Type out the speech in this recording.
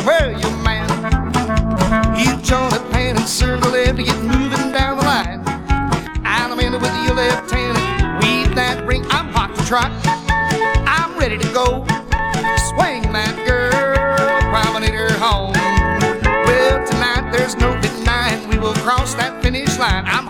where you man? You join the pan and circle left to get moving down the line. I'm in it with you, Lieutenant. Weave that ring, I'm hot to trot. I'm ready to go. Swing that girl, promenade her home. Well, tonight there's no denying we will cross that finish line. I'm